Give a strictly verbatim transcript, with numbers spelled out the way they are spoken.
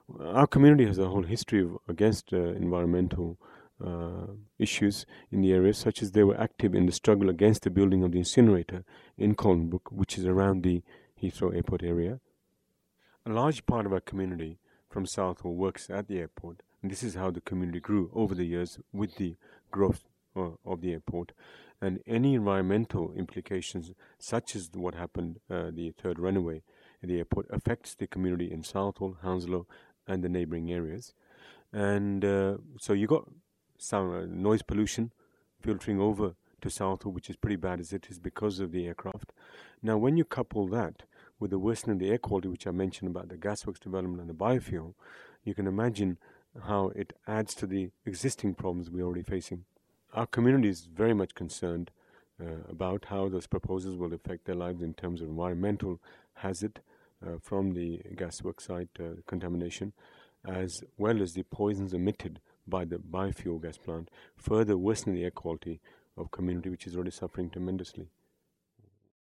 Our community has a whole history of against uh, environmental uh, issues in the area, such as they were active in the struggle against the building of the incinerator in Colnbrook, which is around the Heathrow Airport area. A large part of our community from Southall works at the airport, and this is how the community grew over the years with the growth uh, of the airport. And any environmental implications, such as what happened, uh, the third runaway at the airport, affects the community in Southall, Hounslow, and the neighbouring areas. And uh, so you got some uh, noise pollution filtering over to Southall, which is pretty bad as it is because of the aircraft. Now, when you couple that with the worsening of the air quality, which I mentioned about the gasworks development and the biofuel, you can imagine how it adds to the existing problems we're already facing. Our community is very much concerned uh, about how those proposals will affect their lives in terms of environmental hazard uh, from the gasworks site uh, contamination, as well as the poisons emitted by the biofuel gas plant, further worsening the air quality of community, which is already suffering tremendously.